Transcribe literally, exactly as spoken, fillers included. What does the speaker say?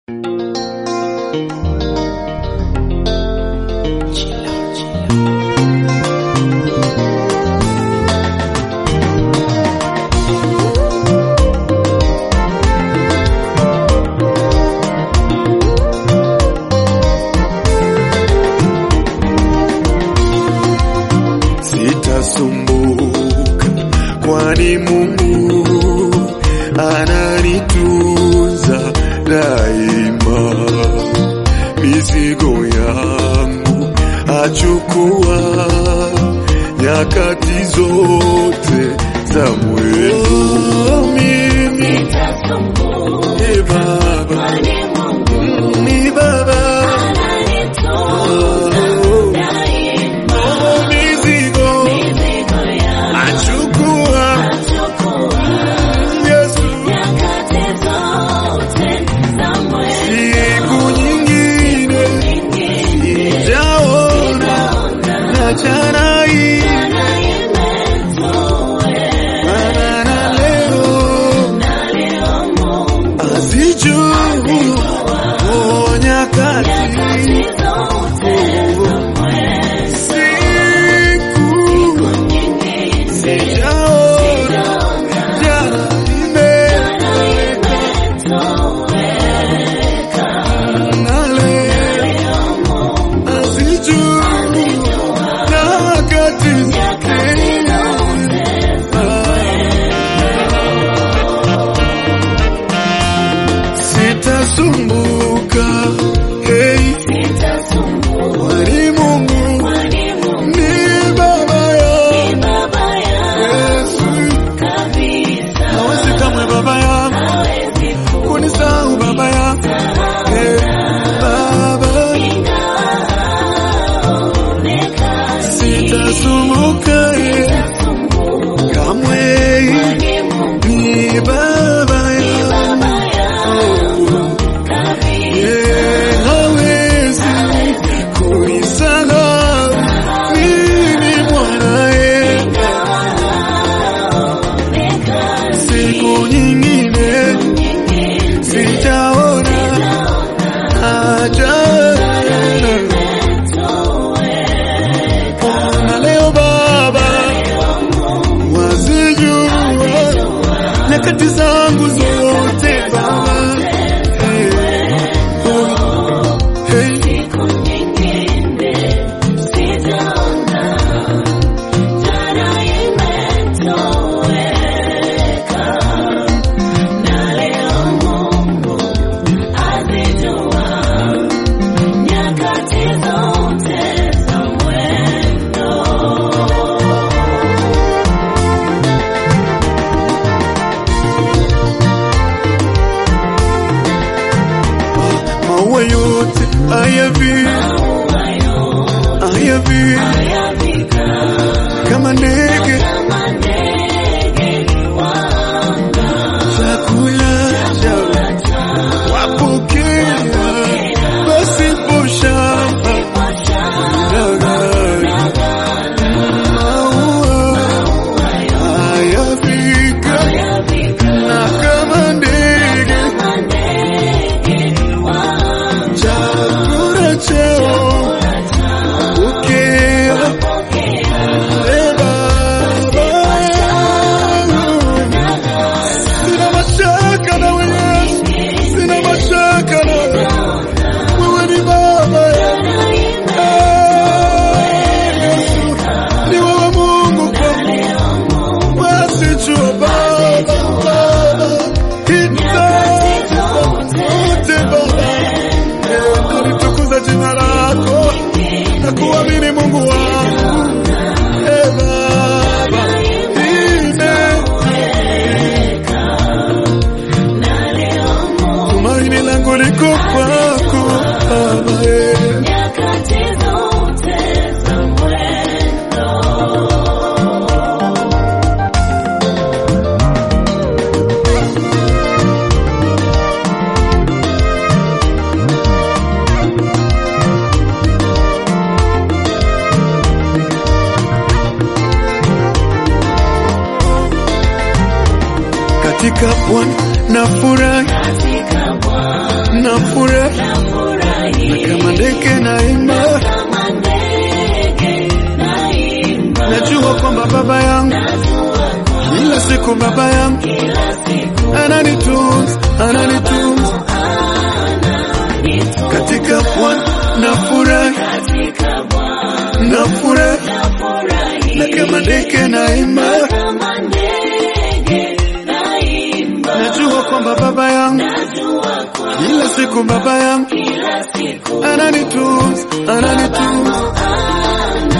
Sitasumbuka kwani Mungu ananitunza daima. Mizigo yangu achukua nyakati zote za mwendo. Mimi sitasumbuka ni Baba, kwani Mungu ni Baba ananitunza daima. mizigo Mizigo yangu achukua achukua Yesu. nyakati zote za mwendo. Siku nyingine sijaona na jana hii Jana imetoweka na leo na leo Mungu azijui oh, nyakati nyakati zote za mwendo. siku Nyingine sijaona jana imetoweka na leo azijui nyakati zake. Sitasumbuka, hey, kwani Mungu ni Baba yangu. Yesu hawezi kamwe Baba yangu kunisahau, Baba yangu, hey, Baba. Sitasumbuka, hey, kamwe ni Baba yangu. Yeah, hawezi kunisahau, mimi mwanae. Siku nyingine sijaona ajana, na leo Baba wazijua nyakati zangu zote Baba. Hey, hey. Maua yote ayavika, ayavika kama ndege, chakula chao wapokea pasipo shaka. Maua ayavika na kama ndege, chakula chao wapokea. Eh, Baba, sina mashaka na wewe, sina mashaka na wewe, wewe ni Baba yangu. Yesu, ni wewe Mungu kwangu, wasijua Baba, Baba, hitaji zote Baba. Eh, nalitukuza jina lako na kuamini Mungu wangu. Eh, Baba, tumaini langu liko kwako Baba. Eh. Katika Bwana nafurahi, nafurahi. siku baba yangu ananitunza, ananitunza katika Bwana nafurahi, nafurahi na kama ndege naimba, najua kwamba baba yangu kila siku baba yangu ananitunza, ananitunza